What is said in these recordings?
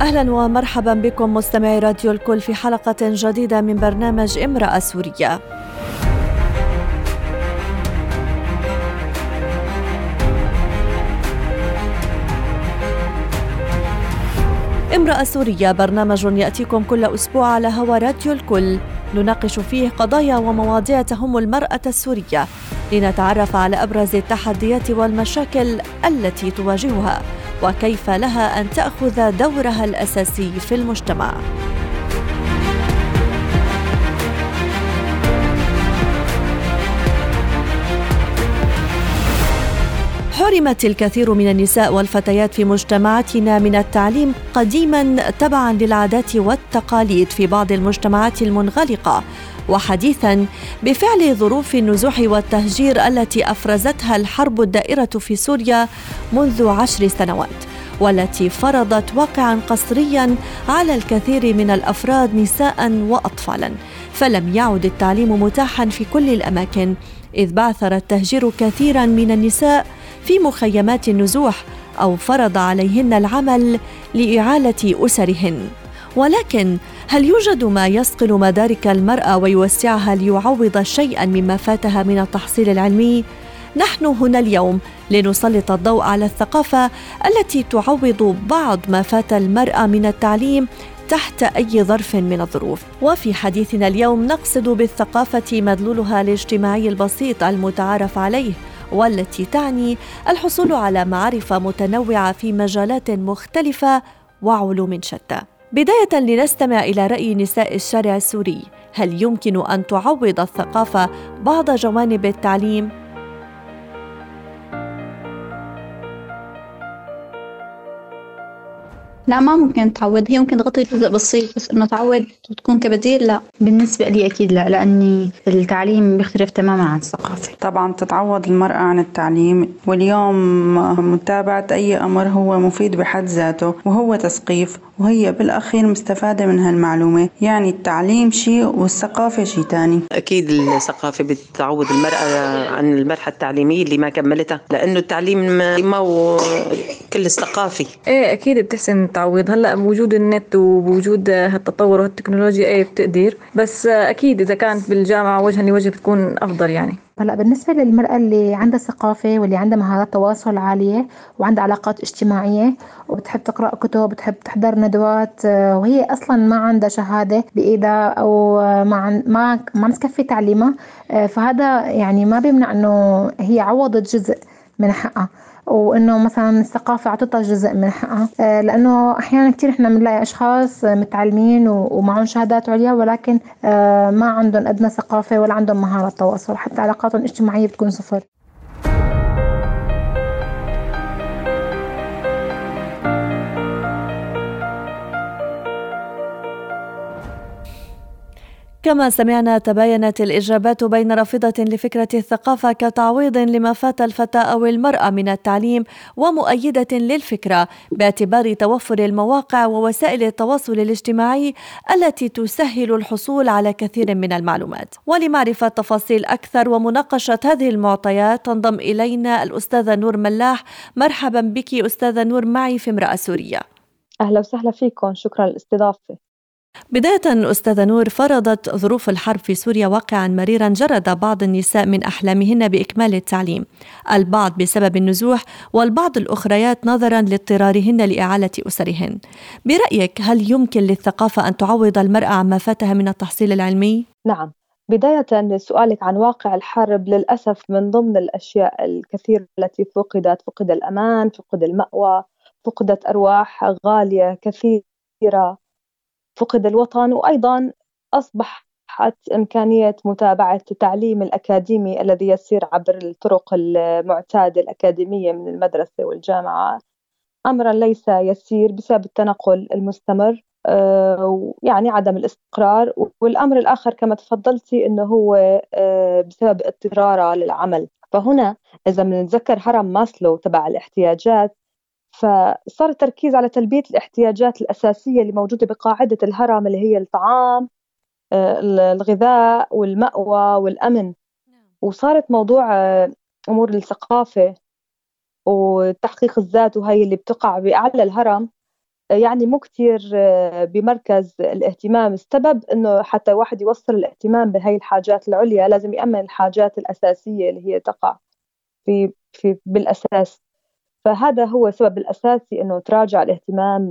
أهلا ومرحبا بكم مستمعي راديو الكل في حلقة جديدة من برنامج امرأة سورية. امرأة سورية برنامج يأتيكم كل أسبوع على هوا راديو الكل، نناقش فيه قضايا ومواضيع تهم المرأة السورية لنتعرف على أبرز التحديات والمشاكل التي تواجهها وكيف لها أن تأخذ دورها الأساسي في المجتمع. حرمت الكثير من النساء والفتيات في مجتمعاتنا من التعليم قديما تبعا للعادات والتقاليد في بعض المجتمعات المنغلقة، وحديثا بفعل ظروف النزوح والتهجير التي أفرزتها الحرب الدائرة في سوريا منذ 10 سنوات، والتي فرضت واقعا قسريا على الكثير من الأفراد نساء وأطفالا، فلم يعد التعليم متاحا في كل الأماكن، إذ بعثر التهجير كثيرا من النساء في مخيمات النزوح أو فرض عليهن العمل لإعالة أسرهن. ولكن هل يوجد ما يصقل مدارك المرأة ويوسعها ليعوض شيئا مما فاتها من التحصيل العلمي؟ نحن هنا اليوم لنسلط الضوء على الثقافة التي تعوض بعض ما فات المرأة من التعليم تحت أي ظرف من الظروف. وفي حديثنا اليوم نقصد بالثقافة مدلولها الاجتماعي البسيط المتعارف عليه، والتي تعني الحصول على معرفة متنوعة في مجالات مختلفة وعلوم شتى. بداية لنستمع إلى رأي نساء الشارع السوري، هل يمكن أن تعوض الثقافة بعض جوانب التعليم؟ لا، ما ممكن تعوض. هي ممكن تغطي جزء بسيط، بس انه تعوض وتكون كبديل لا. بالنسبة لي أكيد لا، لأني التعليم بيختلف تماما عن الثقافة. طبعا تتعوض المرأة عن التعليم، واليوم متابعة أي أمر هو مفيد بحد ذاته وهو تثقيف، وهي بالأخير مستفادة من هالمعلومة. يعني التعليم شيء والثقافة شيء تاني. أكيد الثقافة بتعوض المرأة عن المرحلة التعليمية اللي ما كملتها، لأنه التعليم ما هو كل الثقافة. ايه أكيد بتحسن تعويض. هلأ بوجود النت وبوجود هالتطور والتكنولوجيا ايه بتقدر، بس أكيد إذا كانت بالجامعة وجها لوجه بتكون أفضل. يعني هلا بالنسبة للمرأة اللي عندها ثقافة واللي عندها مهارات تواصل عالية وعندها علاقات اجتماعية وبتحب تقرأ كتب، بتحب تحضر ندوات، وهي أصلا ما عندها شهادة بإيدها أو ما تكفي تعليمها، فهذا يعني ما بيمنع إنه هي عوضت جزء من حقها، وإنه مثلا الثقافة عطتها جزء من حقها، لأنه أحيانا كتير إحنا بنلاقي أشخاص متعلمين ومعهم شهادات عليا ولكن ما عندهم أدنى ثقافة ولا عندهم مهارة تواصل، حتى علاقاتهم الاجتماعية بتكون صفر. كما سمعنا تباينت الإجابات بين رافضة لفكرة الثقافة كتعويض لما فات الفتى أو المرأة من التعليم، ومؤيدة للفكرة باعتبار توفر المواقع ووسائل التواصل الاجتماعي التي تسهل الحصول على كثير من المعلومات. ولمعرفة تفاصيل أكثر ومناقشة هذه المعطيات تنضم إلينا الأستاذة نور ملاح. مرحبا بك أستاذة نور معي في امرأة سورية. أهلا وسهلا فيكم، شكرا للاستضافة. بداية أستاذة نور، فرضت ظروف الحرب في سوريا واقعا مريرا جرد بعض النساء من أحلامهن بإكمال التعليم، البعض بسبب النزوح والبعض الأخريات نظرا لاضطرارهن لإعالة أسرهن. برأيك هل يمكن للثقافة أن تعوض المرأة عما فاتها من التحصيل العلمي؟ نعم، بداية سؤالك عن واقع الحرب، للأسف من ضمن الأشياء الكثير التي فقد الأمان، فقد المأوى، فقدت أرواح غالية كثيرة، فقد الوطن، وأيضا أصبحت إمكانية متابعة التعليم الأكاديمي الذي يسير عبر الطرق المعتادة الأكاديمية من المدرسة والجامعة أمرا ليس يسير بسبب التنقل المستمر، يعني عدم الاستقرار. والأمر الآخر كما تفضلتي أنه هو بسبب اضطرارها للعمل. فهنا إذا بنتذكر هرم ماسلو تبع الاحتياجات، فصار التركيز على تلبية الاحتياجات الأساسية اللي موجودة بقاعدة الهرم، اللي هي الطعام، الغذاء والمأوى والأمن. وصارت موضوع أمور الثقافة وتحقيق الذات، وهي اللي بتقع بأعلى الهرم، يعني مو كتير بمركز الاهتمام. السبب إنه حتى واحد يوصل الاهتمام بهاي الحاجات العليا لازم يأمن الحاجات الأساسية اللي هي تقع بالأساس. فهذا هو السبب الأساسي إنه تراجع الاهتمام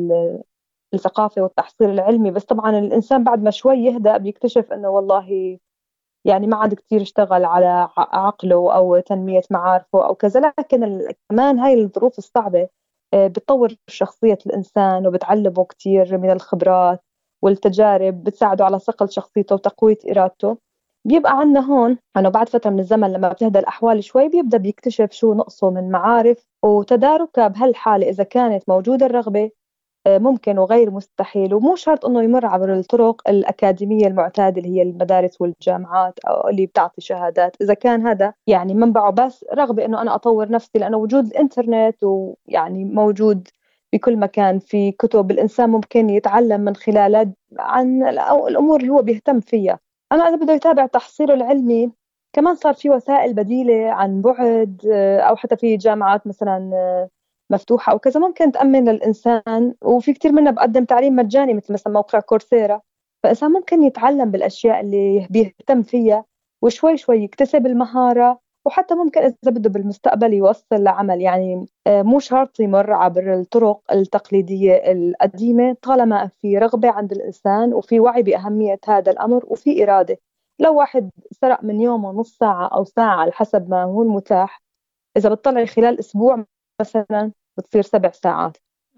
بالثقافة والتحصيل العلمي. بس طبعا الإنسان بعد ما شوي يهدأ بيكتشف إنه والله يعني ما عاد كتير اشتغل على عقله أو تنمية معارفه أو كذا. لكن كمان هاي الظروف الصعبة بتطور شخصية الإنسان وبتعلمه كتير من الخبرات والتجارب، بتساعده على صقل شخصيته وتقوية إرادته. بيبقى عنا هون أنه بعد فترة من الزمن لما بتهدى الأحوال شوي بيبدأ بيكتشف شو نقصه من معارف، وتداركها بهالحالة إذا كانت موجودة الرغبة ممكن وغير مستحيل. ومو شرط أنه يمر عبر الطرق الأكاديمية المعتادة اللي هي المدارس والجامعات أو اللي بتعطي شهادات. إذا كان هذا يعني منبعه بس رغبة أنه أنا أطور نفسي، لأنه وجود الإنترنت ويعني موجود بكل مكان، في كتب الإنسان ممكن يتعلم من خلالها عن الأمور اللي هو بيهتم فيها. أما إذا بده يتابع تحصيله العلمي كمان صار في وسائل بديلة عن بعد، أو حتى في جامعات مثلا مفتوحة أو كذا ممكن تأمن للإنسان، وفي كتير منها بقدم تعليم مجاني مثل مثلا موقع كورسيرا. فالإنسان ممكن يتعلم بالأشياء اللي بيهتم فيها وشوي شوي يكتسب المهارة، وحتى ممكن إذا بده بالمستقبل يوصل لعمل. يعني مو شرط يمر عبر الطرق التقليدية القديمة طالما في رغبة عند الإنسان وفي وعي بأهمية هذا الأمر وفي إرادة. لو واحد سرق من يومه نص ساعة أو ساعة على حسب ما هو المتاح، إذا بتطلع خلال أسبوع مثلا بتصير 7 ساعات،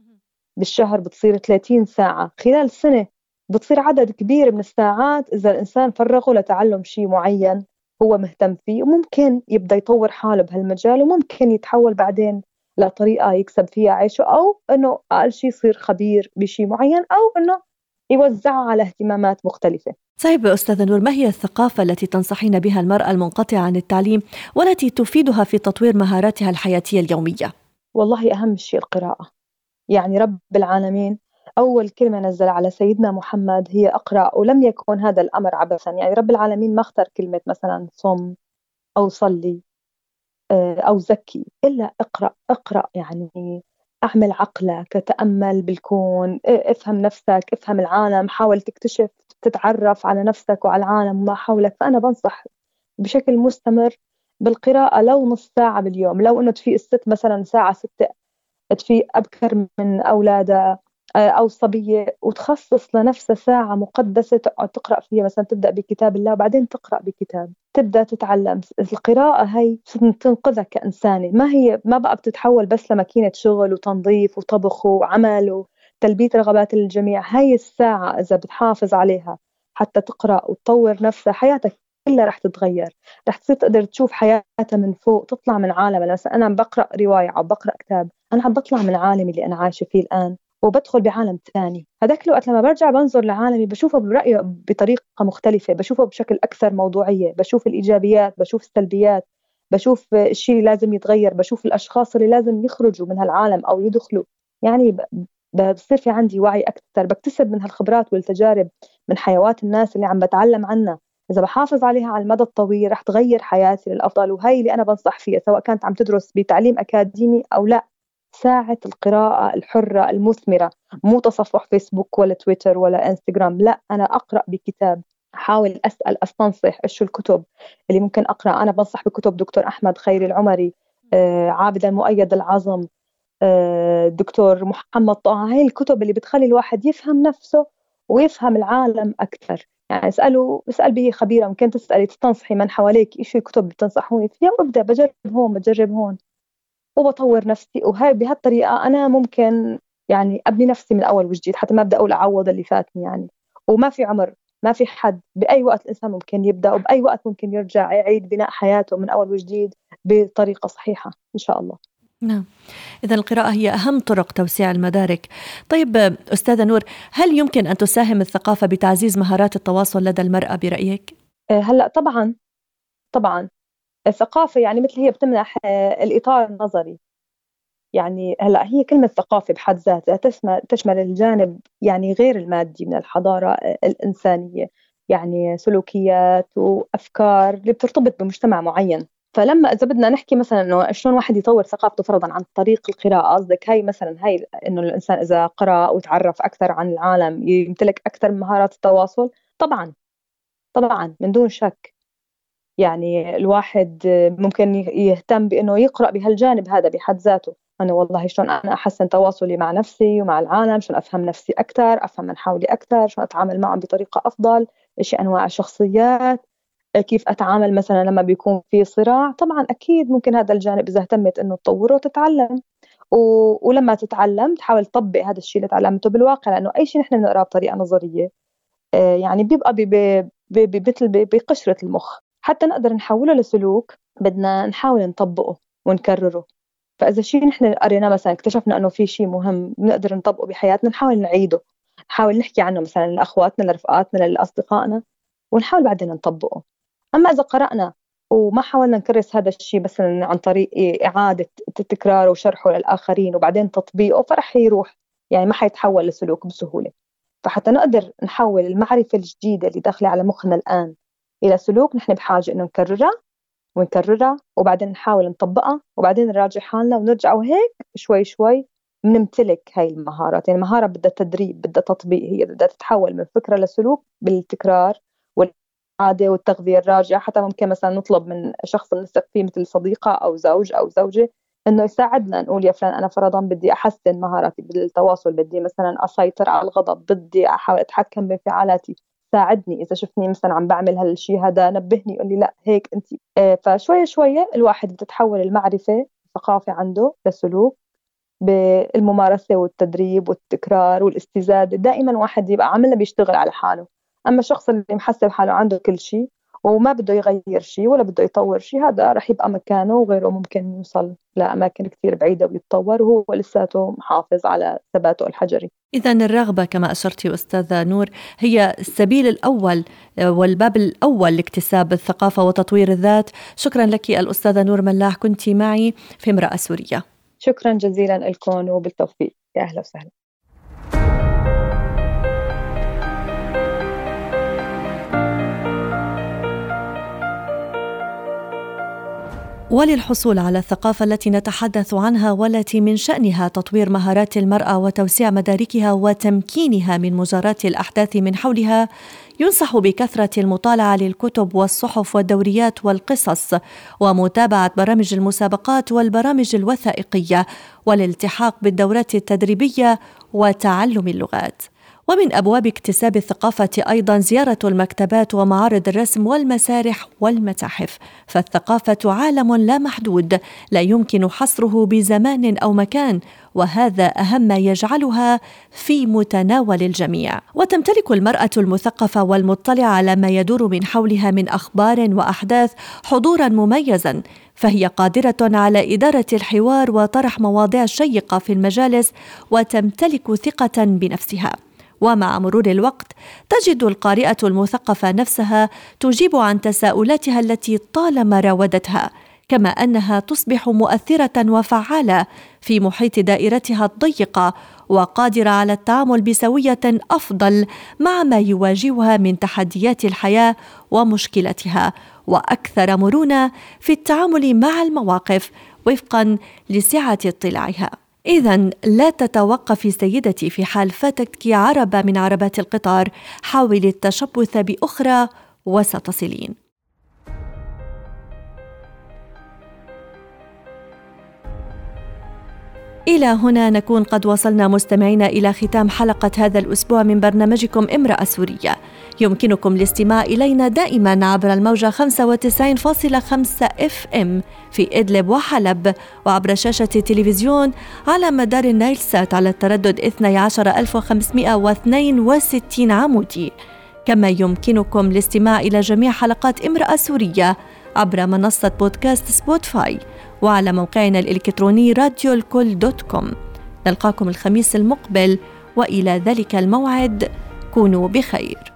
بالشهر بتصير 30 ساعة، خلال سنة بتصير عدد كبير من الساعات إذا الإنسان فرغه لتعلم شيء معين هو مهتم فيه. وممكن يبدأ يطور حاله بهالمجال، وممكن يتحول بعدين لطريقة يكسب فيها عيشه، أو إنه أقل شيء يصير خبير بشيء معين، أو إنه يوزعها على اهتمامات مختلفة. طيب أستاذة نور، ما هي الثقافة التي تنصحين بها المرأة المنقطعة عن التعليم والتي تفيدها في تطوير مهاراتها الحياتية اليومية؟ والله أهم شيء القراءة. يعني رب العالمين أول كلمة نزل على سيدنا محمد هي أقرأ، ولم يكن هذا الأمر عبثا. يعني رب العالمين ما اختار كلمة مثلا صم أو صلي أو زكي، إلا اقرأ. اقرأ يعني أعمل عقلك، تأمل بالكون، افهم نفسك، افهم العالم، حاول تكتشف تتعرف على نفسك وعلى العالم وما حولك. فأنا بنصح بشكل مستمر بالقراءة، لو نص ساعة باليوم. لو إنه تفيق الست مثلا ساعة 6 تفيق أبكر من أولادها، أو صبية، وتخصص لنفسها ساعة مقدسة تقعد تقرأ فيها. مثلا تبدأ بكتاب الله وبعدين تقرأ بكتاب، تبدأ تتعلم. القراءة هي تنقذك كإنسانة. ما بقى بتتحول بس لماكينة شغل وتنظيف وطبخ وعمل وتلبية رغبات الجميع. هاي الساعة إذا بتحافظ عليها حتى تقرأ وتطور نفسها، حياتك كلها رح تتغير. رح تصير تقدر تشوف حياتها من فوق، تطلع من عالم. مثلا أنا بقرأ رواية أو بقرأ كتاب، أنا عم بطلع من عالمي اللي أنا عايشة فيه الآن وبدخل بعالم ثاني. هذاك الوقت لما برجع بنظر لعالمي بشوفه برأيه بطريقة مختلفة، بشوفه بشكل أكثر موضوعية، بشوف الإيجابيات، بشوف السلبيات، بشوف الشيء اللي لازم يتغير، بشوف الأشخاص اللي لازم يخرجوا من هالعالم أو يدخلوا. يعني بصير في عندي وعي أكثر، بكتسب من هالخبرات والتجارب من حيوات الناس اللي عم بتعلم عنها. إذا بحافظ عليها على المدى الطويل رح تغير حياتي للأفضل. وهي اللي أنا بنصح فيها، سواء كانت عم تدرس بتعليم أكاديمي أو لا. ساعة القراءة الحرة المثمرة، مو تصفح فيسبوك ولا تويتر ولا انستغرام. لا، أنا أقرأ بكتاب، أحاول أسأل أستنصح إيش الكتب اللي ممكن أقرأ. أنا بنصح بكتب دكتور أحمد خيري العمري، عابد المؤيد العظم، دكتور محمد طه. هاي الكتب اللي بتخلي الواحد يفهم نفسه ويفهم العالم أكثر. يعني اسأل به خبيرة، ممكن تسألي تستنصحي من حواليك إيش الكتب بتنصحوني فيها، وابدأ بجرب هون بجرب هون وبطور نفسي. وهاي بهالطريقة أنا ممكن يعني أبني نفسي من أول وجديد، حتى ما أبدأ أقول أعوض اللي فاتني. يعني وما في عمر، ما في حد، بأي وقت الإنسان ممكن يبدأ، وبأي وقت ممكن يرجع يعيد بناء حياته من أول وجديد بطريقة صحيحة إن شاء الله. نعم، إذن القراءة هي أهم طرق توسيع المدارك. طيب أستاذة نور، هل يمكن أن تساهم الثقافة بتعزيز مهارات التواصل لدى المرأة برأيك؟ هلأ طبعا الثقافة يعني مثل هي بتمنح الإطار النظري. يعني هلأ هي كلمة ثقافة بحد ذاتها تشمل الجانب يعني غير المادي من الحضارة الإنسانية، يعني سلوكيات وأفكار اللي بترتبط بمجتمع معين. فلما إذا بدنا نحكي مثلا إنه شلون واحد يطور ثقافته فرضا عن طريق القراءة، قصدك هاي مثلا هاي إنه الإنسان إذا قرأ وتعرف أكثر عن العالم يمتلك أكثر من مهارات التواصل؟ طبعا من دون شك. يعني الواحد ممكن يهتم بأنه يقرأ بهالجانب هذا بحد ذاته، أنا والله شلون أنا أحسن تواصلي مع نفسي ومع العالم، شلون أفهم نفسي أكثر، أفهم من حولي أكثر، شلون أتعامل معهم بطريقة أفضل، إيش أنواع الشخصيات، كيف أتعامل مثلا لما بيكون في صراع. طبعا أكيد ممكن هذا الجانب إذا اهتمت أنه تطوره وتتعلم، ولما تتعلم تحاول تطبق هذا الشيء اللي تعلمته بالواقع، لأنه أي شيء نحن بنقرأه بطريقة نظرية يعني بيبقى مثل بقشرة المخ. حتى نقدر نحوله لسلوك بدنا نحاول نطبقه ونكرره. فإذا شيء نحن قرينا مثلا اكتشفنا أنه في شيء مهم بنقدر نطبقه بحياتنا، نحاول نعيده، نحاول نحكي عنه مثلا لأخواتنا لرفقاتنا لأصدقائنا، ونحاول بعدين نطبقه. أما إذا قرأنا وما حاولنا نكرس هذا الشيء مثلا عن طريق إعادة تكراره وشرحه للآخرين وبعدين تطبيقه، فرح يروح يعني ما حيتحول لسلوك بسهولة. فحتى نقدر نحول المعرفة الجديدة اللي داخلة على مخنا الآن إلى سلوك، نحن بحاجة إنه نكررها وبعدين نحاول نطبقها وبعدين نراجع حالنا ونرجع، وهيك شوي شوي بنمتلك هاي المهارات. يعني المهارة بدها تدريب، بدها تطبيق، هي بدها تتحول من فكرة لسلوك بالتكرار والعادة والتغذية الراجعة. حتى ممكن مثلا نطلب من شخص نثق فيه مثل صديقة أو زوج أو زوجة إنه يساعدنا، نقول يا فلان أنا فرضاً بدي أحسن مهاراتي بالتواصل، بدي مثلا أسيطر على الغضب، بدي أحاول أتحكم بانفعالاتي، ساعدني. إذا شفتني مثلا عم بعمل هالشيء هذا نبهني، قولي لا هيك أنت. فشوية شوية الواحد بتتحول المعرفة الثقافة عنده لسلوك بالممارسة والتدريب والتكرار والاستزادة. دائما واحد يبقى عامل بيشتغل على حاله. أما الشخص اللي محسب حاله عنده كل شيء وما بده يغير شيء ولا بده يطور شيء، هذا رح يبقى مكانه وغيره ممكن يوصل لأماكن كثير بعيدة ويتطور وهو لساته محافظ على ثباته الحجري. إذن الرغبة كما أشرتي أستاذة نور هي السبيل الأول والباب الأول لاكتساب الثقافة وتطوير الذات. شكرا لك الأستاذة نور ملاح، كنت معي في امرأة سورية. شكرا جزيلا لكم وبالتوفيق. يا أهلا وسهلا. وللحصول على الثقافة التي نتحدث عنها والتي من شأنها تطوير مهارات المرأة وتوسيع مداركها وتمكينها من مجاراة الأحداث من حولها، ينصح بكثرة المطالعة للكتب والصحف والدوريات والقصص ومتابعة برامج المسابقات والبرامج الوثائقية والالتحاق بالدورات التدريبية وتعلم اللغات. ومن أبواب اكتساب الثقافة أيضاً زيارة المكتبات ومعارض الرسم والمسارح والمتاحف، فالثقافة عالم لا محدود لا يمكن حصره بزمان أو مكان، وهذا أهم ما يجعلها في متناول الجميع. وتمتلك المرأة المثقفة والمطلعة على ما يدور من حولها من أخبار وأحداث حضوراً مميزاً، فهي قادرة على إدارة الحوار وطرح مواضيع شيقة في المجالس، وتمتلك ثقة بنفسها. ومع مرور الوقت تجد القارئة المثقفة نفسها تجيب عن تساؤلاتها التي طالما راودتها، كما أنها تصبح مؤثرة وفعالة في محيط دائرتها الضيقة، وقادرة على التعامل بسوية أفضل مع ما يواجهها من تحديات الحياة ومشكلتها، وأكثر مرونة في التعامل مع المواقف وفقا لسعة اطلاعها. إذن لا تتوقفي سيدتي في حال فاتتك عربة من عربات القطار، حاولي التشبث بأخرى وستصلين. إلى هنا نكون قد وصلنا مستمعينا إلى ختام حلقة هذا الأسبوع من برنامجكم امرأة سورية. يمكنكم الاستماع إلينا دائما عبر الموجة 95.5 FM في إدلب وحلب، وعبر شاشة التلفزيون على مدار النايل سات على التردد 12562 عمودي. كما يمكنكم الاستماع إلى جميع حلقات امرأة سورية عبر منصة بودكاست سبوتيفاي وعلى موقعنا الإلكتروني radiolkol.com. نلقاكم الخميس المقبل، وإلى ذلك الموعد كونوا بخير.